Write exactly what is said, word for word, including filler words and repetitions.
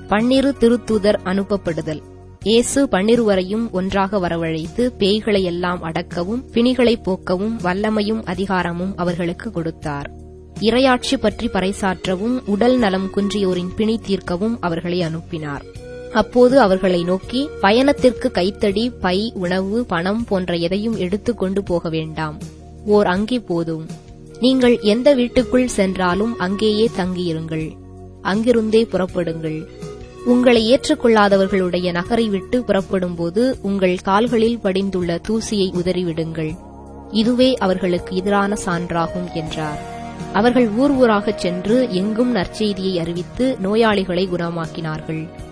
பன்னிரு திருத்தூதர் அனுப்பப்படுதல். இயேசு பன்னிருவரையும் ஒன்றாக வரவழைத்து பேய்களை எல்லாம் அடக்கவும் பிணிகளைப் போக்கவும் வல்லமையும் அதிகாரமும் அவர்களுக்கு கொடுத்தார். இறையாட்சி பற்றி பறைசாற்றவும் உடல் நலம் குன்றியோரின் பிணி தீர்க்கவும் அவர்களை அனுப்பினார். அப்போது அவர்களை நோக்கி, பயணத்திற்கு கைத்தடி, பை, உணவு, பணம் போன்ற எதையும் எடுத்துக் கொண்டு போக வேண்டாம். ஓர் அங்கி போதும். நீங்கள் எந்த வீட்டுக்குள் சென்றாலும் அங்கேயே தங்கியிருங்கள். அங்கிருந்தே புறப்படுங்கள். உங்களை ஏற்றுக்கொள்ளாதவர்களுடைய நகரை விட்டு புறப்படும்போது உங்கள் கால்களில் படிந்துள்ள தூசியை உதறிவிடுங்கள். இதுவே அவர்களுக்கு எதிரான சான்றாகும் என்றார். அவர்கள் ஊர் ஊராகச் சென்று எங்கும் நற்செய்தியை அறிவித்து நோயாளிகளை குணமாக்கினார்கள்.